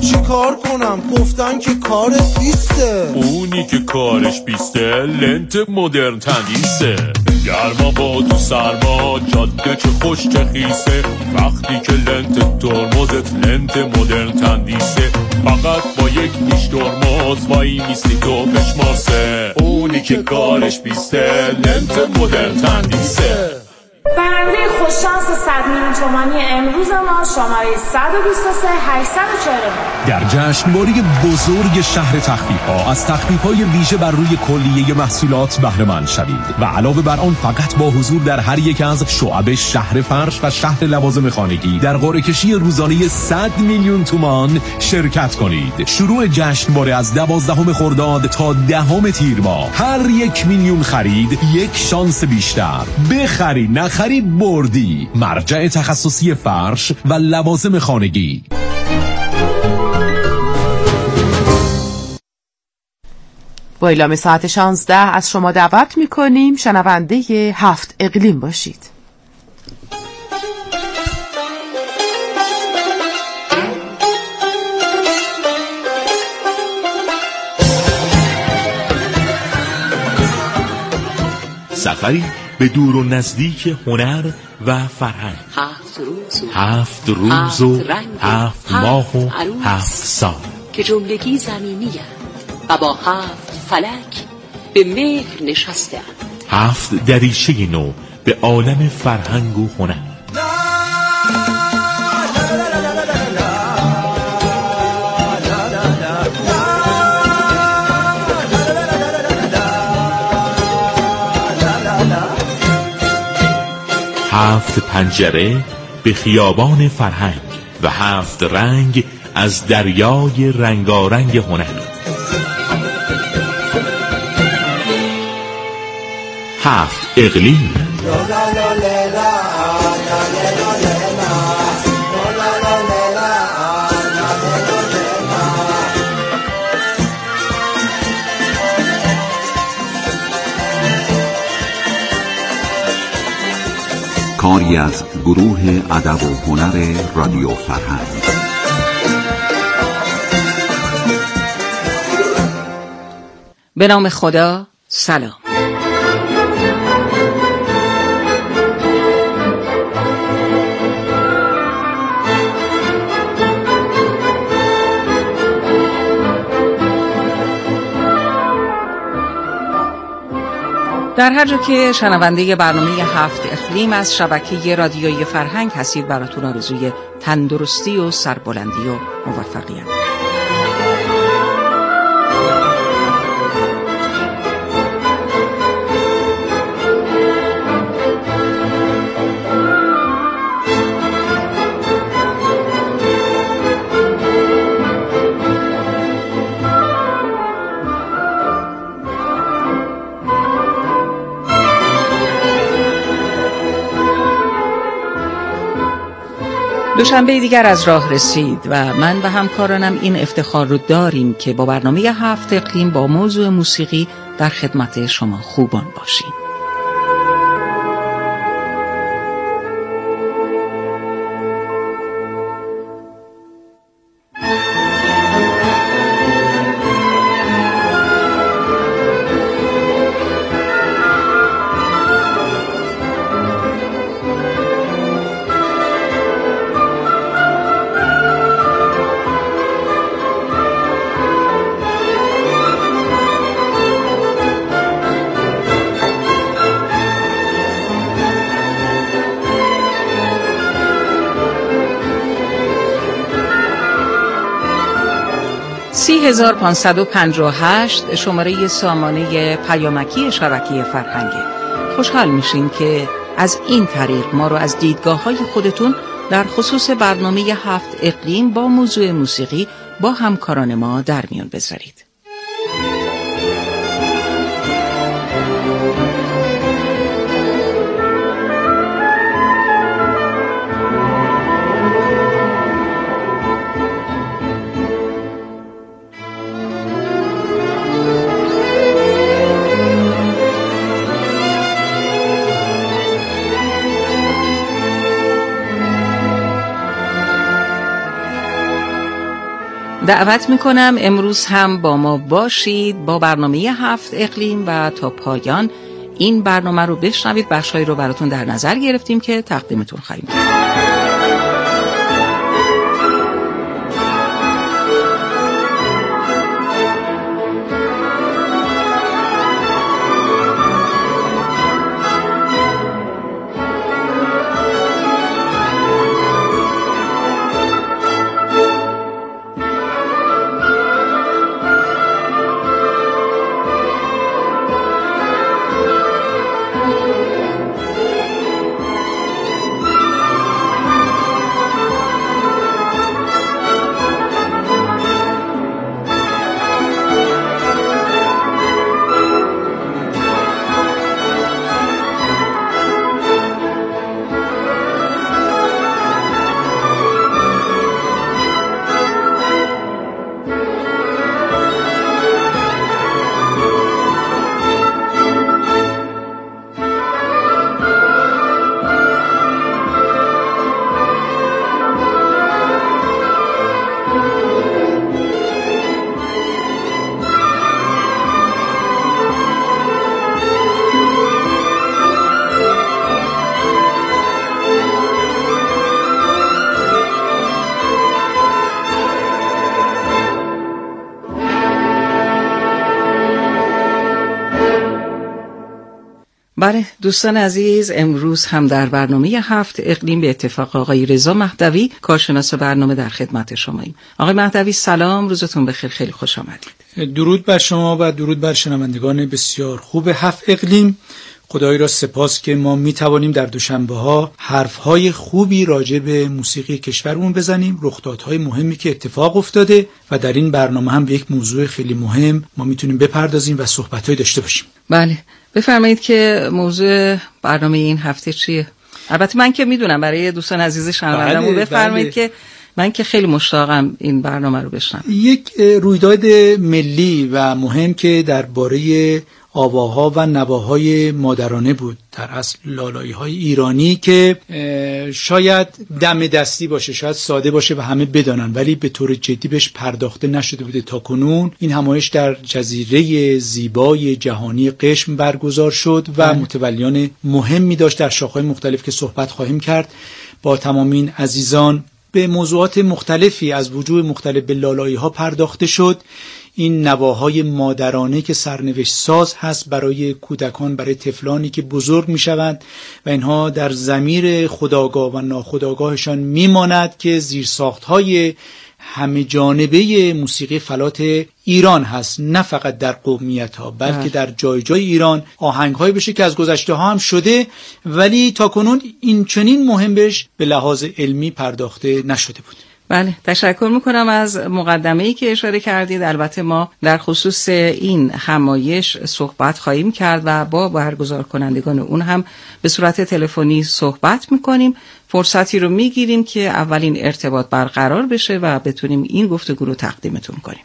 چی کار کنم گفتن که کارت بیسته. اونی که کارش بیسته لنت مدرن تندیسه. گرما با تو سرما جاده چه خوش چه خیسه. وقتی که لنت ترمزت لنت مدرن تندیسه. فقط با یک نیش ترمز وای میستی تو بشماسه. اونی که کارش بیسته لنت مدرن تندیسه. برنده خوششانس 100 میلیون تومانی امروز ما شماره 123 849. در جشنواره بزرگ شهر تخفیف‌ها از تخفیف‌های ویژه بر روی کلیه محصولات بهره مند شوید و علاوه بر آن فقط با حضور در هر یک از شعب شهر فرش و شهر لوازم خانگی در قرعه کشی روزانه 100 میلیون تومان شرکت کنید. شروع جشنواره از 12 خرداد تا 10 تیر ماه. هر 1 میلیون خرید یک شانس بیشتر. بخرید نخرید بردی. مرجع تخصصی فرش و لوازم خانگی. با اعلام ساعت 16 از شما دعوت می‌کنیم شنونده 7 اقلیم باشید. سفری به دور و نزدیک هنر و فرهنگ. 7 روز و 7 ماه و 7 سال که جملگی زمینی و با 7 فلک به مهر نشسته 7 دریچه نو به عالم فرهنگ و هنر. هفت پنجره به خیابان فرهنگ و 7 رنگ از دریای رنگارنگ هنر. 7 اقلیم. کاری از گروه ادب و هنر رادیو فرهنگ. به نام خدا. سلام. در هر جا که شنونده برنامه 7 اقلیم از شبکه رادیویی فرهنگ هستید براتون آرزوی تندرستی و سربلندی و موفقیت. دوشنبه دیگر از راه رسید و من و همکارانم این افتخار رو داریم که با برنامه 7 اقلیم با موضوع موسیقی در خدمت شما خوبان باشیم. سی 1558 شماره سامانه پیامکی شبکه فرهنگه. خوشحال میشیم که از این طریق ما رو از دیدگاه‌های خودتون در خصوص برنامه 7 اقلیم با موضوع موسیقی با همکاران ما در میان بذارید. دعوت میکنم امروز هم با ما باشید با برنامه 7 اقلیم و تا پایان این برنامه رو بشنوید. بخشایی رو براتون در نظر گرفتیم که تقدیمتون خواهیم کرد. بله دوستان عزیز، امروز هم در برنامه 7 اقلیم به اتفاق آقای رضا مهدوی کارشناس برنامه در خدمت شماییم. آقای مهدوی سلام، روزتون بخیر، خیلی خوش آمدید. درود بر شما و درود بر شنوندگان بسیار خوب 7 اقلیم. خدای را سپاس که ما می توانیم در دوشنبه‌ها حرف‌های خوبی راجع به موسیقی کشورمون بزنیم، رخدادهای مهمی که اتفاق افتاده و در این برنامه هم به یک موضوع خیلی مهم ما میتونیم بپردازیم و صحبت‌های داشته باشیم. بله بفرمایید که موضوع برنامه این هفته چیه؟ البته من که میدونم، برای دوستان عزیز شنونده‌مون بفرمایید که من که خیلی مشتاقم این برنامه رو بشنوم. یک رویداد ملی و مهم که درباره آواها و نواهای مادرانه بود، در اصل لالایی‌های ایرانی که شاید دم دستی باشه، شاید ساده باشه و همه بدانن، ولی به طور جدی بهش پرداخته نشده بوده تا کنون. این همایش در جزیره زیبای جهانی قشم برگزار شد و متولیان مهمی داشت در شاخه‌های مختلف که صحبت خواهیم کرد با تمام این عزیزان. به موضوعات مختلفی از وجوه مختلف به لالایی‌ها پرداخته شد. این نواهای مادرانه که سرنوشت ساز هست برای کودکان، برای طفلانی که بزرگ میشوند و اینها در ضمیر خودآگاه و ناخودآگاهشان میماند که زیرساخت‌های همه جانبه موسیقی فلات ایران هست، نه فقط در قومیت‌ها بلکه در جای جای ایران آهنگ‌هایی بشه که از گذشته‌ها هم شده ولی تاکنون این چنین مهم بهش به لحاظ علمی پرداخته نشده بود. بله تشکر میکنم از مقدمه‌ای که اشاره کردید. البته ما در خصوص این همایش صحبت خواهیم کرد و با برگزار کنندگان اون هم به صورت تلفنی صحبت میکنیم. فرصتی رو میگیریم که اولین ارتباط برقرار بشه و بتونیم این گفتگو رو تقدیمتون کنیم.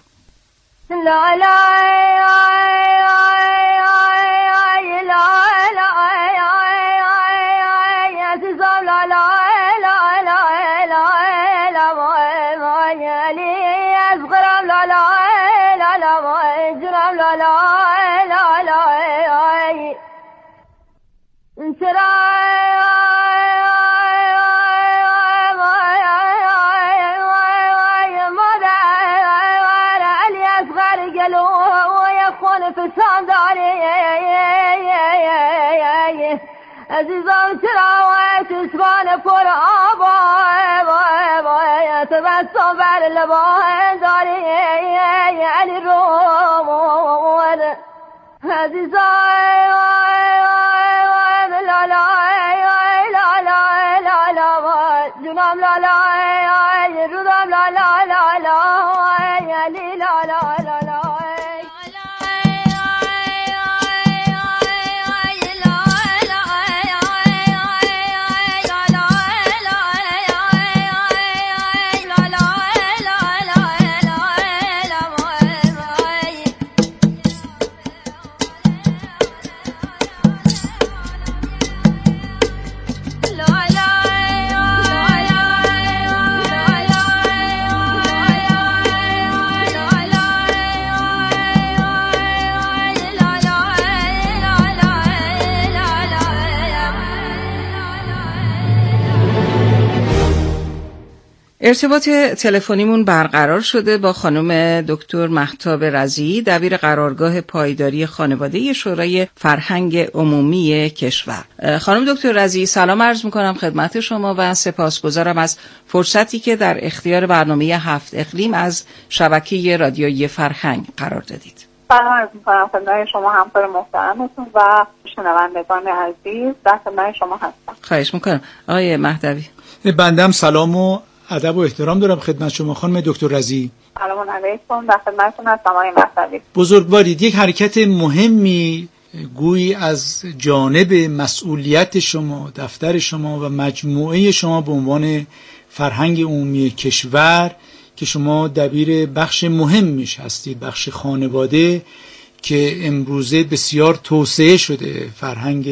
عزیزم چرا چشمان پر آبای تبسم بر لبان داری علی رومون عزیزم لالای لالای لالای جنام لالای رودم لالای لالای علی لالای لالای ارتباط تلفنیمون برقرار شده با خانم دکتر مهتاب رضی، دبیر قرارگاه پایداری خانواده شورای فرهنگ عمومی کشور. خانم دکتر رضی، سلام عرض میکنم خدمت شما و سپاسگزارم از فرصتی که در اختیار برنامه 7 اقلیم از شبکه رادیویی فرهنگ قرار دادید. سلام عرض میکنم خدمت شما همکار محترمتون و شنوندگان عزیز، در خدمت شما هستم. خواهش میکنم. آقای مهدوی. بندم سلام و ادب و احترام دارم خدمت شما خانم دکتر رضی. سلام علیکم، در خدمتتون هستم آقای مهدوی. بزرگوارید، یک حرکت مهمی گویی از جانب مسئولیت شما، دفتر شما و مجموعه شما به عنوان فرهنگ عمومی کشور که شما دبیر بخش مهمیش هستید، بخش خانواده که امروزه بسیار توسعه شده، فرهنگ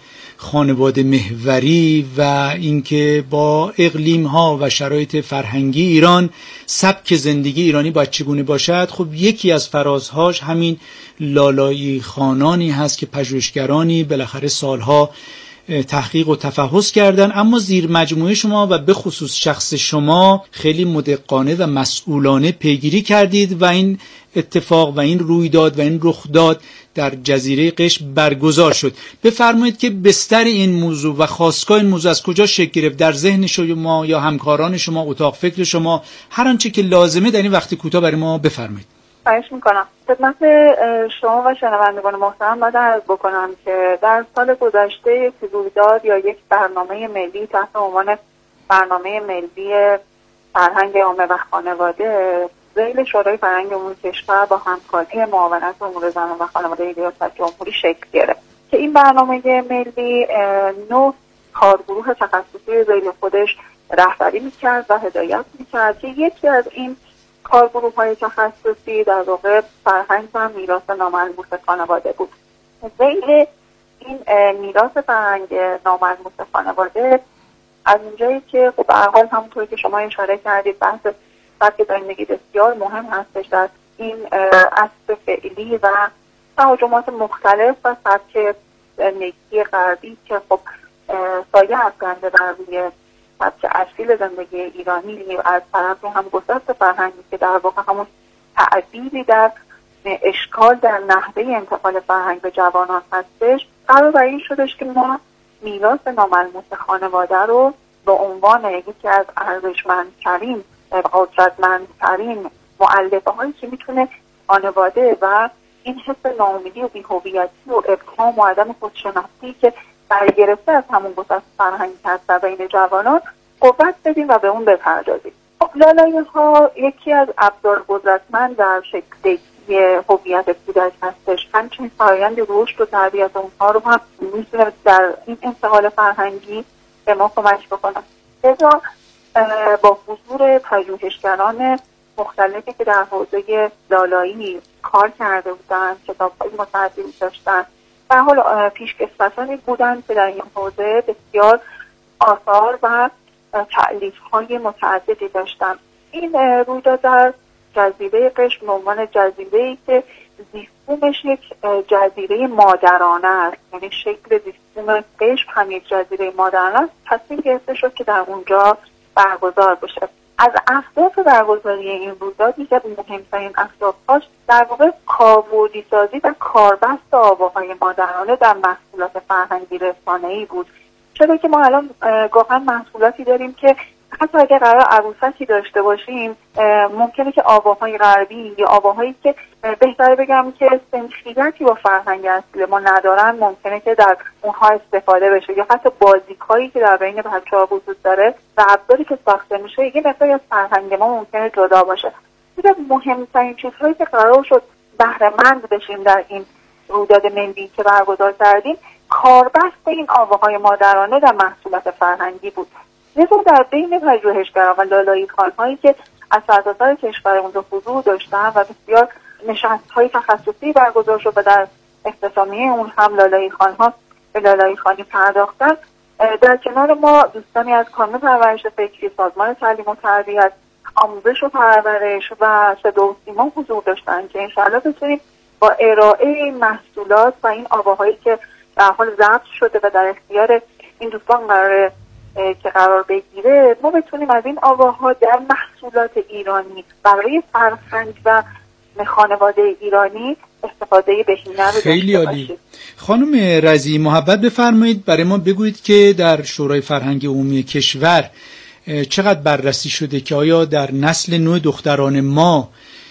خانواده محوری و اینکه با اقلیم ها و شرایط فرهنگی ایران سبک زندگی ایرانی باید چگونه باشد. خب یکی از فرازهاش همین لالایی خانانی هست که پژوهشگرانی بالاخره سالها تحقیق و تفحص کردن، اما زیر مجموعه شما و به خصوص شخص شما خیلی مدقانه و مسئولانه پیگیری کردید و این اتفاق و این رویداد و این رخداد در جزیره قشم برگزار شد. بفرمایید که بستر این موضوع و خاستگاه این موضوع از کجا شکل گرفت؟ در ذهن شما یا همکاران شما، اتاق فکر شما، هر آنچه که لازمه در این وقت کوتاه برای ما بفرمایید. خواهش میکنم. خدمت شما و شنوندگان محترم باید عرض بکنم که در سال گذشته یک رویداد یا یک برنامه ملی تحت عنوان برنامه ملی فرهنگ عامه و خانواده ذیل شورای فرهنگ عمومی کشور با همکاری معاونت امور زنان و خانواده ریاست جمهوری شکل گرفت که این برنامه ملی 9 کارگروه تخصصی ذیل خودش رهبری میکرد و هدایت میکرد که یکی از این کارگروه‌های تخصصی در واقع فرهنگ و میراث ناملموس خانواده بود. ذیل این میراث فرهنگ ناملموس خانواده از اونجایی که خب به هر حال همونطوری که شما اشاره کردید بحث سبک زندگی بسیار مهم هستش در این عصر فعلی و تهاجمات مختلف و سبک زندگی غربی که خب سایه افکنده بر روی سبک اصیل زندگی ایرانی از طرف هم گسست فرهنگی که در واقع همون تعدیلی در اشکال در نحوه انتقال فرهنگ به جوانان هستش، قرار بر این شدش که ما میراث ناملموس خانواده رو به عنوان یکی از ارزشمندترین قدرتمندترین مؤلفه هایی که میتونه خانواده و این حس ناامیدی و بی‌هویتی و ابهام و عدم خودشناسی که برگرفته از همون گسست فرهنگی هست در بین جوانان قوت بدیم و به اون بپردازیم. لالایی ها یکی از ابزار قدرتمند در شکل هویت کودک هستش، همچنین فرآیند رشد و تربیت اونها رو هم میتونه در این انتقال فرهنگی به ما کمک بکنه. لذا با حضور پژوهشگران مختلفی که در حوزه لالایی کار کرده بودند، کتاب‌های متعددی داشتن، در حال پیشکسوتانی بودند که در این حوزه بسیار آثار و تألیف‌های متعددی داشتن. این رویداد در جزیره قشم به عنوان جزیره‌ای که زیستبومش یک جزیره مادرانه است، یعنی شکل زیستبوم قشم هم یک جزیره مادرانه است، تصمیم گرفته شد که در اونجا برگزار بشه. از اهداف برگزاری این رویداد یکی از مهمترین اهدافش در واقع کاربردی سازی و کاربست آواهای مادرانه در محصولات فرهنگی رسانه‌ای بود. چرا که ما الان گاهن محصولاتی داریم که حتی اگر قرار عروسکی داشته باشیم ممکنه که آواهای غربی یا آواهایی که بهتره بگم که سنخیتی با فرهنگ اصلی ما ندارن ممکنه که در اونها استفاده بشه، یا حتی بازیکایی که در بین بچه‌ها وجود داره و ابزاری که ساخته میشه یه مقداری از فرهنگ ما ممکنه جدا باشه. یکی از مهمترین چیزهایی که قرار شد بهره مند بشیم در این رویداد ملی که برگزار کردیم کاربست این آواهای مادرانه در محصولات فرهنگی بود. لذا در بین پژوهشگران و لالایی خوان‌هایی که از سرتاسر کشور اونجا حضور داشتن و بسیار نشست‌های تخصصی برگزار شد و در اختتامیه اون هم لالایی خوان‌ها به لالایی خوانی پرداختن، در کنار ما دوستانی از کانون پرورش فکری، سازمان تعلیم و تربیت، آموزش و پرورش و صدا و سیما حضور داشتن که انشاءالله بتونیم با ارائه محصولات و این آواهایی که در حال ضبط شده و در اختیار این دوستان قرار که قرار بگیره ما بتونیم از این آواها در محصولات ایرانی برای فرهنگ و خانواده ایرانی استفاده بهینه رو خیلی عالی. خانم رضی محبت بفرمایید برای ما بگویید که در شورای فرهنگ عمومی کشور چقدر بررسی شده که آیا در نسل نوع دختران ما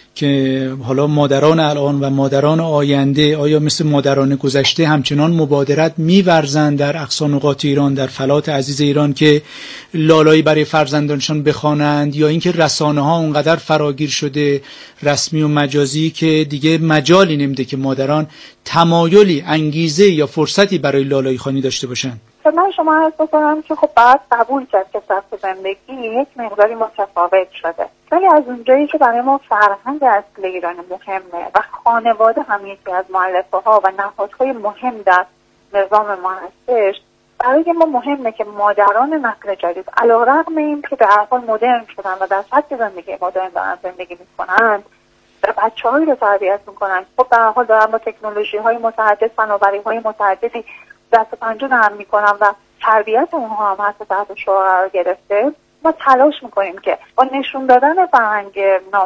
که حالا مادران الان و مادران آینده آیا مثل مادران گذشته همچنان مبادرت می‌ورزند در اقصا نقاط ایران، در فلات عزیز ایران که لالایی برای فرزندانشان بخوانند، یا اینکه رسانه‌ها اونقدر فراگیر شده رسمی و مجازی که دیگه مجالی نمیده که مادران تمایلی، انگیزه یا فرصتی برای لالایی خوانی داشته باشند؟ من شما عرض بکنم که خب باید قبول کرد که سبک زندگی یک مقداری متفاوت شده، ولی از اونجایی که برای ما فرهنگ اصل ایران مهمه و خانواده هم یکی از مؤلفه‌ها و نهادهای مهم در نظام ما هستش، برای ما مهمه که مادران نسل جدید علیرغم اینکه به هر حال مدرن شدن و در سبک زندگی مدرن دارن زندگی میکنند و بچه‌هایی رو تربیت میکنن، خب به هر حال دارن با تکنولوژی‌های متعدد، فناوری‌های متعددی دست و پنجه نرم میکنم و تربیت اونها هم حتی تحت شعار قرار گرفته. ما تلاش میکنیم که با نشون دادن فرهنگ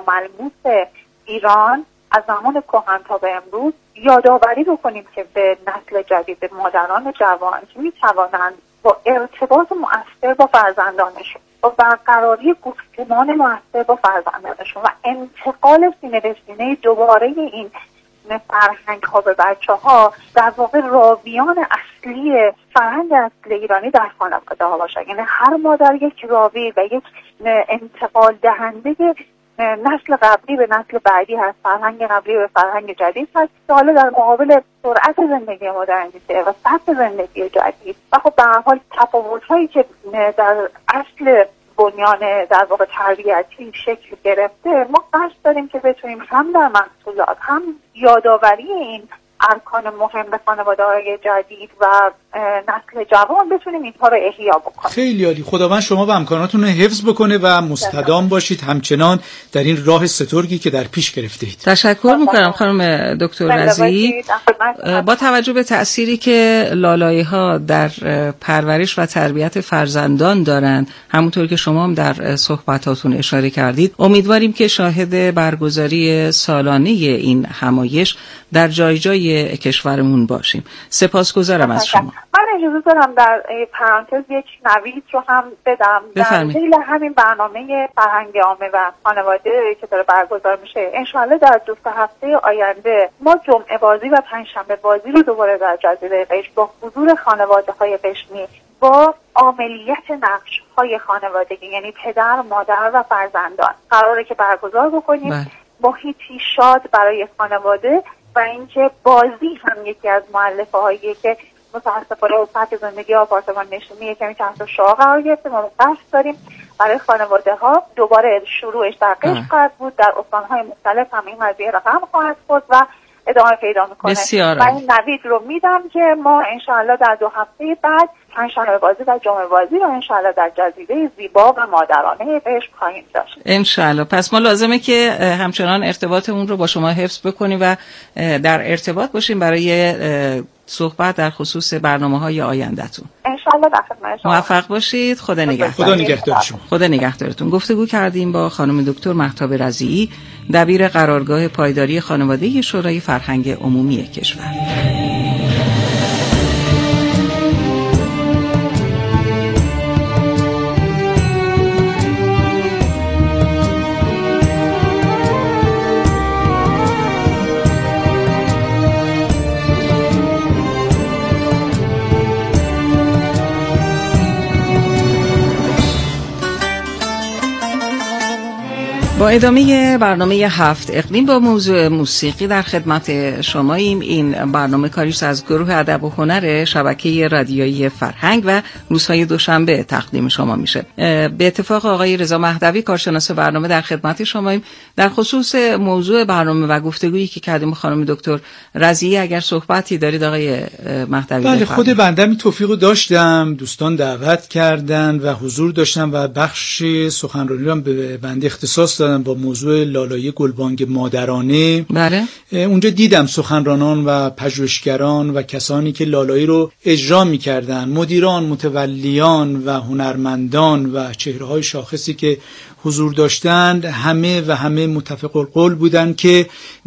ناملموس ایران از زمان کهن تا به امروز یادآوری بکنیم که به نسل جدید مادران جوان که میتوانند با ارتباط مؤثر با فرزندانشون، با برقراری گفتمان مؤثر با فرزندانشون و انتقال سینه به سینه دوباره این فرهنگ ها به بچه ها در واقع راویان اصلی فرهنگ اصلی ایرانی در خانواده ها باشه. یعنی هر مادر یک راوی و یک انتقال دهنده نسل قبلی به نسل بعدی هست، فرهنگ قبلی به فرهنگ جدید هست که حالا در مقابل سرعت زندگی مدرنیته و سطح زندگی جدید و خب به هر حال تفاوت هایی که در اصل بنیان در واقع تربیتی شکل گرفته، ما قصد داریم که بتونیم هم در محصولات هم یادآوری این ارکان مهم به خانواده‌های جدید و نسل جوان بتونیم اینها رو احیا بکنیم. خیلی عالی. خداوند شما و امکاناتتون رو حفظ بکنه و مستدام باشید همچنان در این راه سترگی که در پیش گرفتید. تشکر میکنم خانم دکتر رضی. با توجه به تأثیری که لالایی‌ها در پرورش و تربیت فرزندان دارند، همونطور که شما هم در صحبتاتون اشاره کردید، امیدواریم که شاهد برگزاری سالانه این همایش در جای جای کشورمون باشیم. سپاسگزارم از شما. من اجازه دارم در پرانتز یک نوید رو هم بدم. در دل همین برنامه فرهنگ عامه و خانواده که داره برگزار میشه، انشاءالله در 2 هفته آینده ما جمعه بازی و پنجشنبه بازی رو دوباره در جزیره قشم با حضور خانواده های قشمی با عاملیت نقش های خانوادگی، یعنی پدر، مادر و فرزندان قراره که برگزار بکنیم. محیطی شاد برای خانواده و اینکه بازی هم یکی از مؤلفه هایی که متاسفانه سطح زندگی آپارتمان نشینی کمی تحت شعاع قرار گرفته. ما قصد داریم برای خانواده ها دوباره شروعش در قشم خواهد بود، در استان‌های مختلف هم این قضیه رقم خواهد خورد و ادامه پیدا میکنه. من این نوید رو میدم که ما انشاءالله در 2 هفته بعد پنجشنبه بازی و جمعه بازی رو انشاءالله در جزیره زیبا و مادرانه قشم خواهیم داشت انشاءالله. پس ما لازمه که همچنان ارتباطمون رو با شما حفظ بکنیم و در ارتباط باشیم برای صحبت در خصوص برنامه‌های آینده‌تون. انشاءالله در خدمت شما. موفق باشید. خدا نگهدار. خدا نگهدار شما. خدا نگهدارتون. گفتگو کردیم با خانم دکتر مهتاب رضیعی، دبیر قرارگاه پایداری خانواده شورای فرهنگ عمومی کشور. با ادامه برنامه 7 اقلیم با موضوع موسیقی در خدمت شماییم. این برنامه کاریست از گروه ادب و هنر شبکه رادیویی فرهنگ و روزهای دوشنبه تقدیم شما میشه. به اتفاق آقای رضا مهدوی کارشناس برنامه در خدمت شماییم در خصوص موضوع برنامه و گفتگویی که کردیم خانم دکتر رضیعی. اگر صحبتی دارید آقای مهدوی؟ بله، خود بنده توفیقو داشتم، دوستان دعوت کردن و حضور داشتم و بخش سخنرانی رو به بنده اختصاص دادن بودن با موضوع لالایی گلبانگ مادرانه. بله. اونجا دیدم سخنرانان و پژوهشگران و کسانی که لالایی رو اجرا می‌کردن، مدیران، متولیان و هنرمندان و چهره‌های شاخصی که حضور داشتند، همه متفق القول بودند که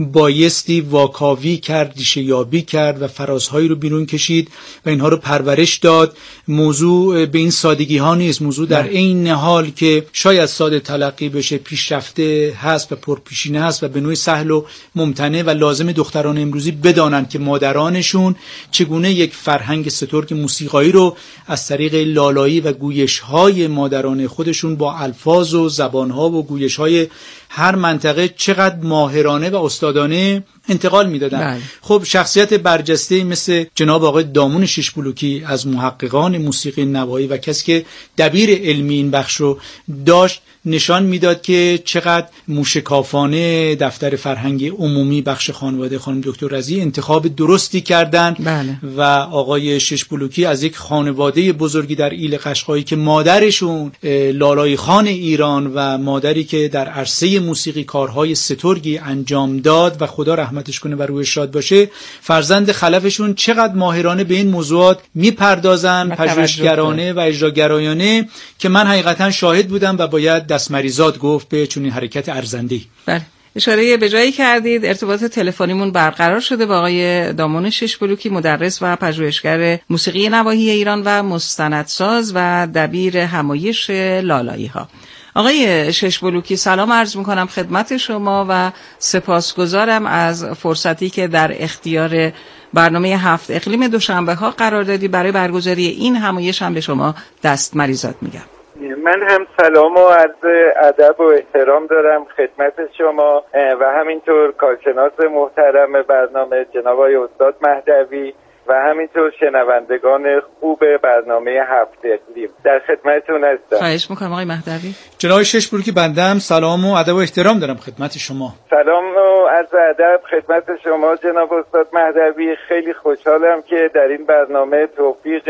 بایستی واکاوی کرد، ریشه یابی کرد و فرازهایی رو بیرون کشید و اینها رو پرورش داد. موضوع به این سادگی ها نیست. موضوع در عین حال که شاید ساده تلقی بشه، پیشرفته هست و پرپیشینه هست و به نوعی سهل و ممتنع و لازم دختران امروزی بدانند که مادرانشون چگونه یک فرهنگ سترگ موسیقایی رو از طریق لالایی و گویش‌های مادرانه خودشون با الفاظ و زبان‌ها و گویش‌های هر منطقه چقدر ماهرانه و استادانه انتقال میدادن. خب شخصیت برجسته مثل جناب آقای دامون ششبلوکی از محققان موسیقی نوایی و کسی که دبیر علمی این بخش رو داشت نشان میداد که چقدر موشکافانه دفتر فرهنگ عمومی بخش خانواده خانم دکتر رضی انتخاب درستی کردند. و آقای ششبلوکی از یک خانواده بزرگی در ایل قشقایی که مادرشون لالای خان ایران و مادری که در عرصه موسیقی کارهای سترگی انجام داد و خدا رحمتش کنه و روحش شاد باشه، فرزند خلفشون چقدر ماهرانه به این موضوعات میپردازن، پژوهشگرانه و اجراگرایانه، که من حقیقتا شاهد بودم و باید دستمریزاد گفت به چنین حرکت ارزنده‌ای. بله، اشاره به جایی کردید. ارتباط تلفنیمون برقرار شده با آقای دامون ششبلوکی، مدرس و پژوهشگر موسیقی نواحی ایران و مستندساز و دبیر همایش لالایی ها. آقای ششبلوکی، سلام عرض میکنم خدمت شما و سپاسگزارم از فرصتی که در اختیار برنامه 7 اقلیم دوشنبه ها قرار دادی. برای برگزاری این همایش هم به شما دستمریزاد میگم. من هم سلام و عرض ادب و احترام دارم خدمت شما و همینطور کارشناس محترم برنامه جناب آقای استاد مهدوی و همینطور شنوندگان خوب برنامه 7 اقلیم. در خدمتتون هستم. خواهش میکنم آقای مهدوی. جناب ششبلوکی، بنده هم سلام و ادب و احترام دارم خدمت شما. سلام و عرض ادب خدمت شما جناب استاد مهدوی. خیلی خوشحالم که در این برنامه توفیق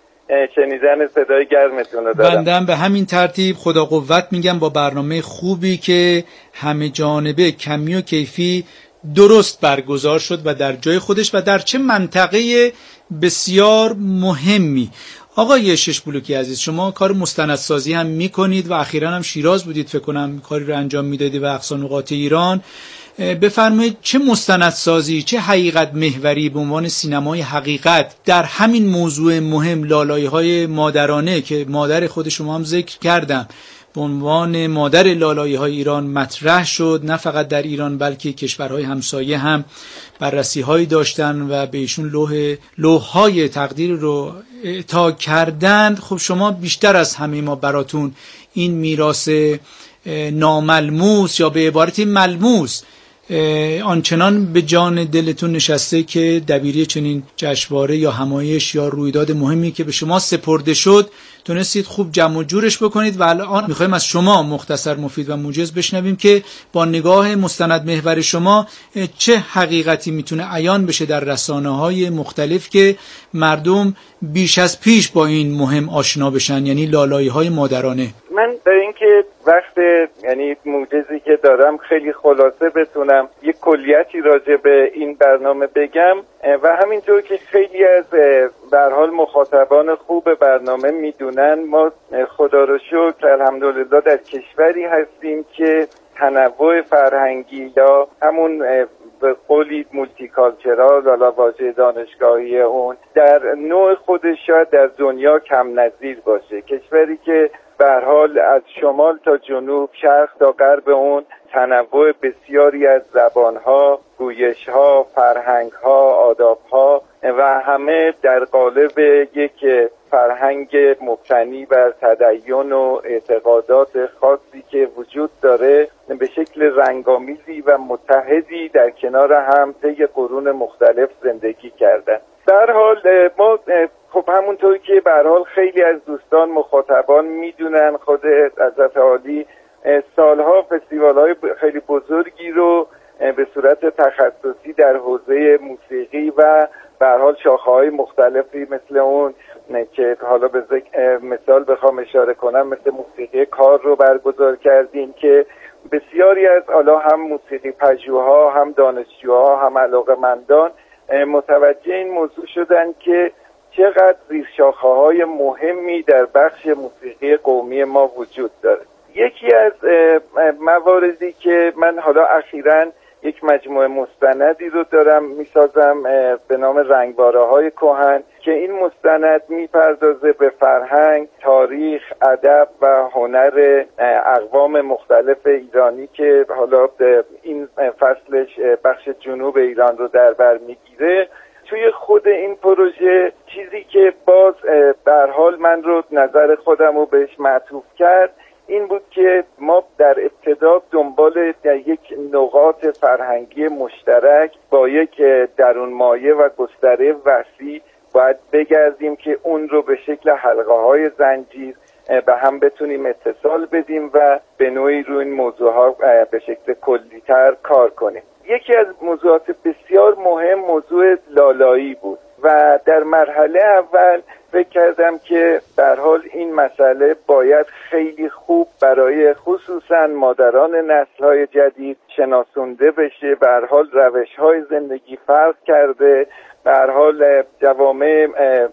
شنیدن صدای گرمتون رو دارم. بنده هم به همین ترتیب خدا قوت میگم با برنامه خوبی که همه جانبه، کمی و کیفی درست برگزار شد و در جای خودش و در چه منطقه بسیار مهمی. آقای ششبلوکی عزیز، شما کار مستندسازی هم میکنید و اخیراً هم شیراز بودید، فکر کنم کاری رو انجام میدادید و اقصا نقاط ایران. بفرمایید چه مستندسازی، چه حقیقت محوری به عنوان سینمای حقیقت در همین موضوع مهم لالایی‌های مادرانه که مادر خود شما هم ذکر کردم به عنوان مادر لالایی‌های ایران مطرح شد، نه فقط در ایران بلکه کشورهای همسایه هم بررسی‌هایی داشتن و به ایشون لوح‌های تقدیر رو اعطا کردند. خب شما بیشتر از همه ما براتون این میراث ناملموس یا به عبارتی ملموس آنچنان به جان دلتون نشسته که دبیری چنین جشنواره یا همایش یا رویداد مهمی که به شما سپرده شد تونستید خوب جمع و جورش بکنید و الان میخوایم از شما مختصر، مفید و موجز بشنویم که با نگاه مستند محور شما چه حقیقتی میتونه عیان بشه در رسانه‌های مختلف که مردم بیش از پیش با این مهم آشنا بشن، یعنی لالایی‌های مادرانه. من به اینکه وقت یعنی موجزی که دارم خیلی خلاصه بتونم یک کلیتی راجع به این برنامه بگم و همینطور که خیلی از به هر حال مخاطبان خوب برنامه میدونن، ما خدا رو شکر الحمدلله در کشوری هستیم که تنوع فرهنگی یا همون به قولی مولتیکالچرال، حالا واژه دانشگاهی اون در نوع خودش شاید در دنیا کم نظیر باشه. کشوری که به هر حال از شمال تا جنوب، شرق تا غرب اون تنوع بسیاری از زبانها، گویشها، فرهنگها، آدابها و همه در قالب یک فرهنگ مبتنی بر تدین و اعتقادات خاصی که وجود داره به شکل رنگامیزی و متحدی در کنار هم طی قرون مختلف زندگی کردن. در حال ما خب همونطوری که به هر حال خیلی از دوستان مخاطبان میدونن، خود حضرت عالی سالها فستیوال‌های خیلی بزرگی رو به صورت تخصصی در حوزه موسیقی و به هر حال شاخه‌های مختلفی مثل اون که حالا به مثال بخوام اشاره کنم مثل موسیقی کار رو برگزار کردیم که بسیاری از حالا هم موسیقی پژوها هم دانشجوها هم علاقه‌مندان متوجه این موضوع شدن که چقدر زیرشاخه‌های مهمی در بخش موسیقی قومی ما وجود داره. یکی از مواردی که من حالا اخیراً یک مجموعه مستندی رو دارم میسازم به نام رنگباره‌های کهن که این مستند میپردازه به فرهنگ، تاریخ، ادب و هنر اقوام مختلف ایرانی که حالا این فصلش بخش جنوب ایران رو در بر میگیره. توی خود این پروژه چیزی که باز به هر حال من رو نظر خودم رو بهش معطوف کرد این بود که ما در ابتدا دنبال یک نقاط فرهنگی مشترک با یک درونمایه و گستره وسیع باید بگردیم که اون رو به شکل حلقه‌های زنجیر به هم بتونیم اتصال بدیم و به نوعی روی این موضوعها به شکل کلی‌تر کار کنیم. یکی از موضوعات بسیار مهم موضوع لالایی بود و در مرحله اول فکر کردم که به هر حال این مسئله باید خیلی خوب برای خصوصا مادران نسل‌های جدید شناسونده بشه. به هر حال روش‌های زندگی فرق کرده، به هر حال جوامع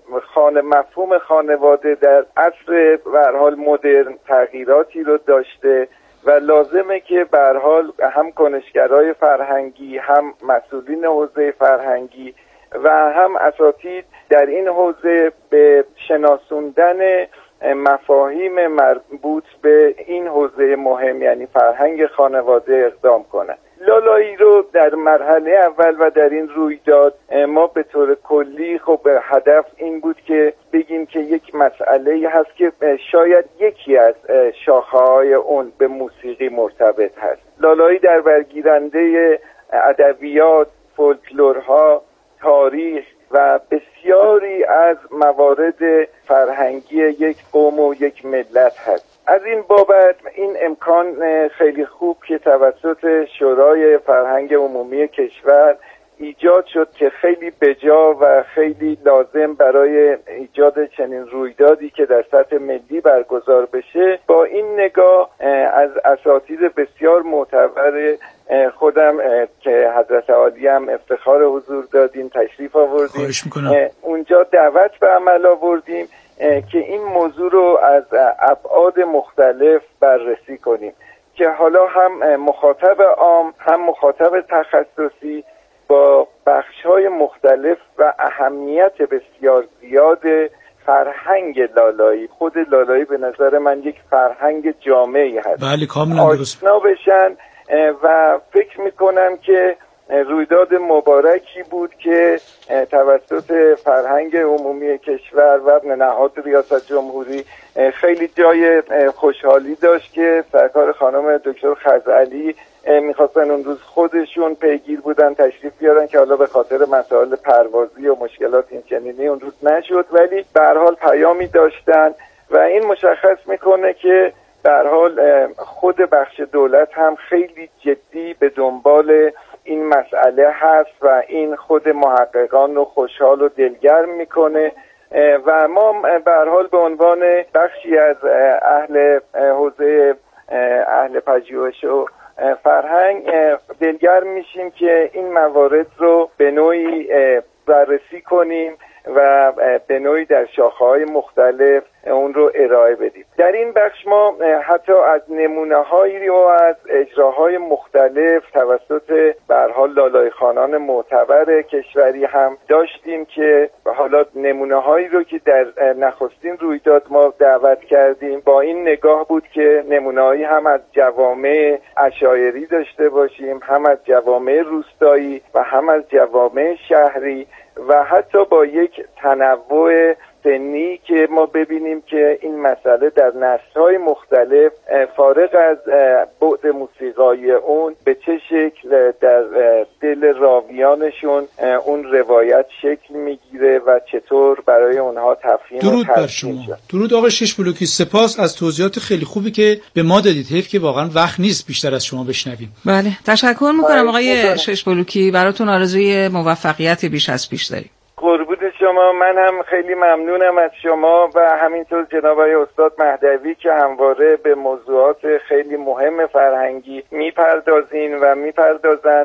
مفهوم خانواده در عصر به هر حال مدرن تغییراتی رو داشته و لازمه که به هر حال هم کنشگرای فرهنگی هم مسئولین حوزه فرهنگی و هم اساتید در این حوزه به شناسوندن مفاهیم مربوط به این حوزه مهم یعنی فرهنگ خانواده اقدام کنند. لالایی رو در مرحله اول و در این رویداد ما به طور کلی خب هدف این بود که بگیم که یک مسئله هست که شاید یکی از شاخه‌های اون به موسیقی مرتبط هست. لالایی در برگیرنده ادبیات، فولکلورها، تاریخ و بسیاری از موارد فرهنگی یک قوم و یک ملت هست. از این بابت این امکان خیلی خوب که توسط شورای فرهنگ عمومی کشور ایجاد شد که خیلی بجا و خیلی لازم برای ایجاد چنین رویدادی که در سطح ملی برگزار بشه با این نگاه از اساتید بسیار معتبر خودم که حضرت عالی هم افتخار حضور دادیم تشریف آوردیم اونجا دعوت به عمل آوردیم که این موضوع رو از ابعاد مختلف بررسی کنیم که حالا هم مخاطب عام هم مخاطب تخصصی با بخش‌های مختلف و اهمیت بسیار زیاد فرهنگ لالایی، خود لالایی به نظر من یک فرهنگ جامعی هست، بله کاملا درست، آشنا بشن و فکر میکنم که رویداد مبارکی بود که توسط فرهنگ عمومی کشور و نهاد ریاست جمهوری خیلی جای خوشحالی داشت که سرکار خانم دکتر خزعلی میخواستن اون روز خودشون پیگیر بودن تشریف بیارن که حالا به خاطر مسائل پروازی و مشکلات این چنینی اون روز نشد، ولی به هر حال پیامی داشتن و این مشخص میکنه که به هر حال خود بخش دولت هم خیلی جدی به دنبال این مسئله هست و این خود محققان رو خوشحال و دلگرم میکنه و ما به هر حال به عنوان بخشی از اهل حوزه اهل پژوهش و فرهنگ دلگرم میشیم که این موارد رو به نوعی بررسی کنیم و به نوعی در شاخه‌های مختلف اون رو ارائه بدیم. در این بخش ما حتی از نمونه‌هایی و از اجراهای مختلف توسط به هر حال لالایخوانان معتبر کشوری هم داشتیم که حالا نمونه‌هایی رو که در نخستین رویداد ما دعوت کردیم با این نگاه بود که نمونه‌هایی هم از جوامع عشایری داشته باشیم، هم از جوامع روستایی و هم از جوامع شهری و حتی با یک تنوع سنی که ما ببینیم که این مسئله در نسل‌های مختلف فارغ از بعد موسیقایی اون به چه شکل در دل راویانشون اون روایت شکل میگیره و چطور برای اونها تفهیم. درود بر شما. درود آقای شش بلوکی، سپاس از توضیحات خیلی خوبی که به ما دادید. حیف که واقعا وقت نیست بیشتر از شما بشنویم. بله، تشکر میکنم آقای شش بلوکی، براتون آرزوی موفقیت بیش از پیش داریم. قربون شما. من هم خیلی ممنونم از شما و همینطور جناب آقای استاد مهدوی که همواره به موضوعات خیلی مهم فرهنگی میپردازین و میپردازن